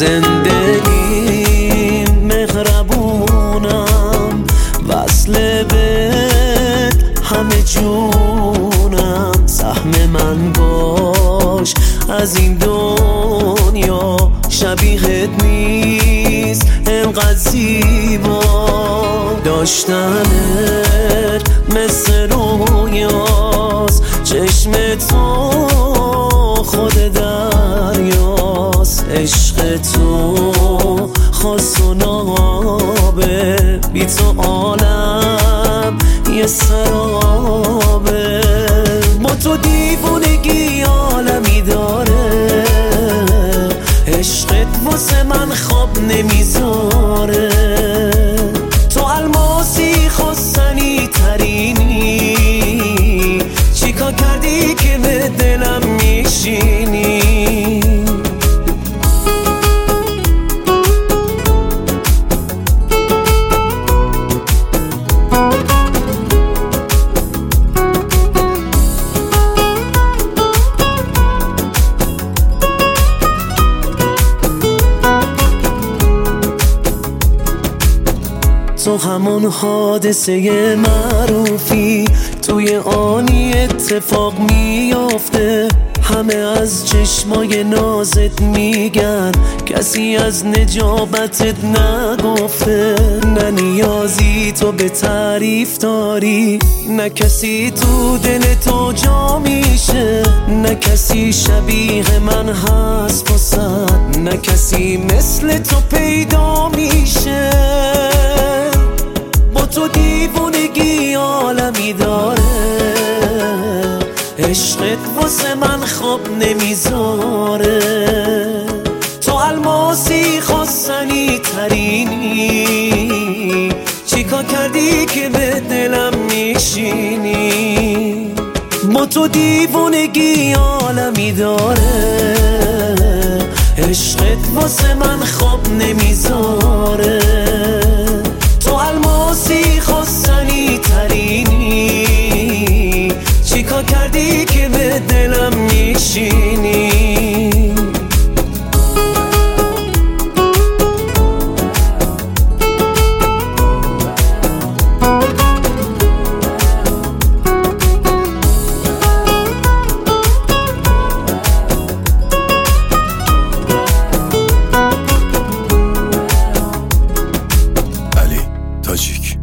زندگی مهربونم، وصل بهت همه جونم. سهم من باش از این دنیا، شبیهت نیست انقدر زیبا. داشتنت مثل رویاست، چشم تو خود دریاست. عشق تو خاص و نابه، بی تو عالم یه سرابه. با تو دیوونگی عالمی داره، عشقت واسه من خواب نمیذاره. تو الماسی خواستنی ترینی، چیکار کردی که به دلم میشینی؟ تو همون حادثه معروفی، توی آنی اتفاق میافته. همه از چشمای نازت میگن، کسی از نجابتت نگفته. نه نیازی تو به تعریف داری، نه کسی تو دل تو جا میشه. نه کسی شبیه من هست واسد، نه کسی مثل تو پیدا میشه. با تو دیوونگی عالمی داره، عشقت واسه من خواب نمیذاره. تو الماسی خواستنی ترینی، چیکار کردی که به دلم میشینی؟ با تو دیوونگی عالمی داره، عشقت واسه من خواب نمیذاره. تو الماسی خواستنی ترینی، چیکار کردی که به دلم میشینی؟ تاجیک